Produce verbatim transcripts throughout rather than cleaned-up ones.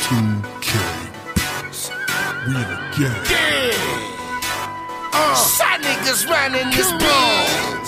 two K. We in the game. Yeah. Uh, Shot niggas running this bitch.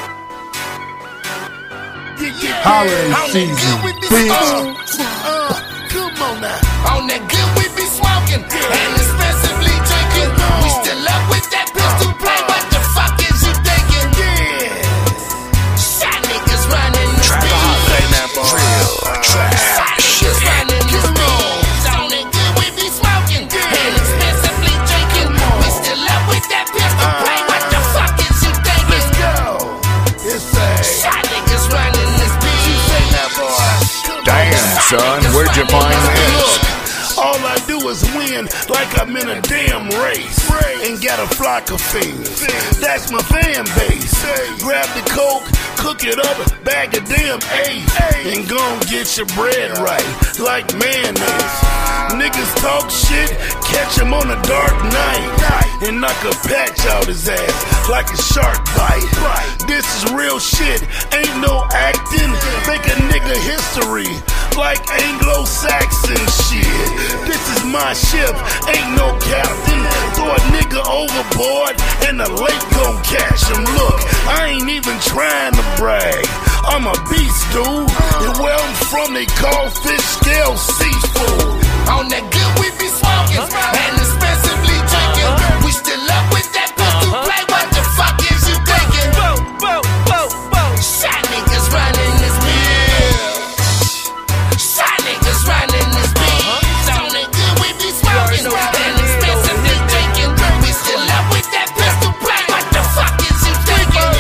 Yeah, yeah. Holiday season, bitch. Uh, uh, come on now. On that good we be smoking and expensively drinking. We still up with that pistol play. What the fuck is you thinking? Yeah. Shot niggas running this bitch. Drill, trap, shit. Running this bitch. On that good we be smoking and expensively drinking. We still up with that pistol play. What the fuck is you thinking? Let's go. It's a shot niggas running this bitch. You say that, boy? Damn, son, where'd you find this? All I do is win like I'm in a damn race and got a flock of fiends. That's my fan base. Grab the coke, cook it up, bag a damn ace, and gon' get your bread right like mayonnaise. Niggas talk shit, catch him on a dark night, and knock a patch out his ass like a shark bite. This is real shit, ain't no acting. Make a nigga history like Anglo-Saxon shit. This is my ship, ain't no captain. Throw a nigga overboard and the lake gon' catch him. Look, I ain't even trying to brag, I'm a beast, dude. And where I'm from, they call fish scale seafood. On that good we be smoking and expensively drinking. We still up with that pistol play. What the fuck is you thinking? Shot niggas running this bitch. Shot niggas running this bitch. On that good we be smoking and expensively drinking. We still up with that pistol play. What the fuck is you thinking?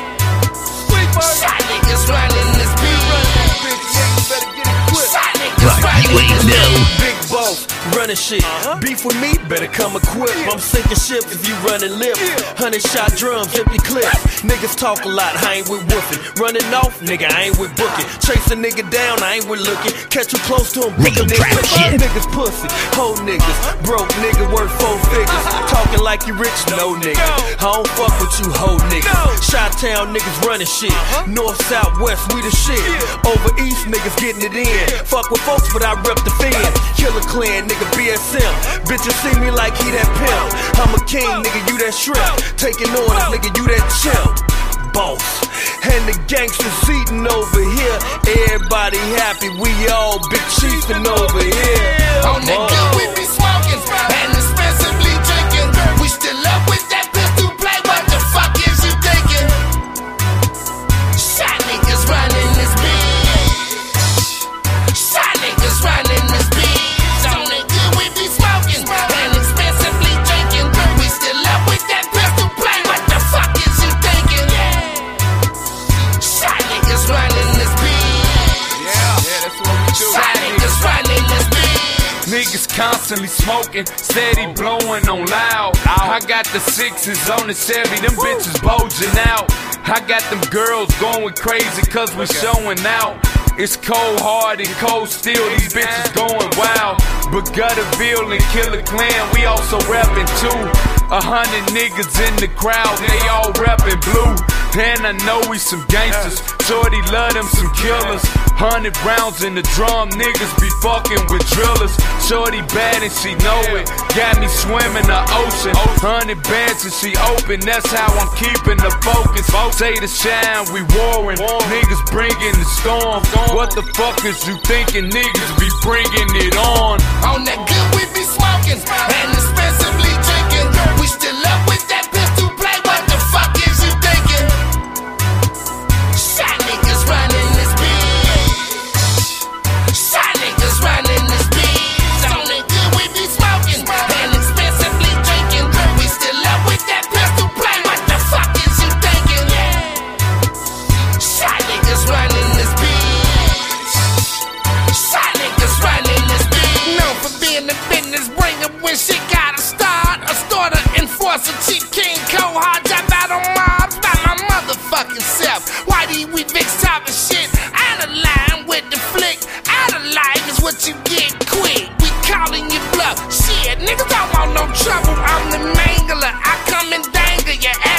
Shot niggas running this bitch. Shot niggas running this bitch. Big boss, running shit. Uh-huh. Beef with me, better come equipped. Yeah. I'm sinking ship if you running lip. Yeah. Hundred shot drums, empty clips. Niggas talk a lot, I ain't with woofing. Running off, nigga, I ain't with booking. Chase a nigga down, I ain't with looking. Catch him close to him, book a nigga. Five niggas pussy, whole niggas. Broke nigga worth four figures. Talking like you rich, no nigga. I don't fuck with you, whole nigga. Chi-town niggas running shit. North, south, west, we the shit. Over east, niggas getting it in. Fuck with folks, but I rep the fin. Killer clan, nigga, B S M. Bitches see me like he that pimp. I'm a king, nigga, you that shrimp. Taking orders, nigga, you that chimp. Boss. And the gangsters eating over here. Everybody happy, we all big chiefin' over here. On that good we be smoking and expensively drinking. We still up with that pistol play. What the fuck is you thinking? Shot niggas running this bitch. Shot niggas running this bitch. On that good we be smoking and expensively drinking. We still up with that pistol play. What the fuck is you thinking? Shot niggas running this bitch. Yeah, yeah, that's what we do. Shot niggas running this bitch. Niggas constantly smoking, steady blowing on loud. I got the sixes on the Chevy, them bitches bulging out. I got them girls going crazy cause we showing out. It's cold hard and cold steel, these bitches going wild. But Gutterville and Killer Clan, we also reppin' too. A hundred niggas in the crowd, they all reppin' blue. And I know we some gangsters, shorty love them some killers. Hundred rounds in the drum, niggas be fucking with drillers. Shorty bad and she know it, got me swimming the ocean. Hundred bands and she open, that's how I'm keeping the focus. Say the shine, we warring, niggas bringing the storm. What the fuck is you thinking, niggas be bringing it on? On that good we be smoking and expensively drinking. We still up with that pistol play. What the fuck is you thinking? Shot niggas running this bitch. Shot niggas running this bitch. On that good we be smoking and expensively drinking. We still up with that pistol play. What the fuck is you thinking? Shot niggas running this bitch. Shot niggas running this bitch. Known for being the business bringer when shit gotta start. A starter, enforcer, chief king, co-hard, jump out on mobs by my motherfucking self. Whitey, we fix top of shit. Out of line with the flick. Out of line is what you get quick. We calling you bluff. Shit, niggas don't want no trouble. I'm the mangler. I come and dangle your ass.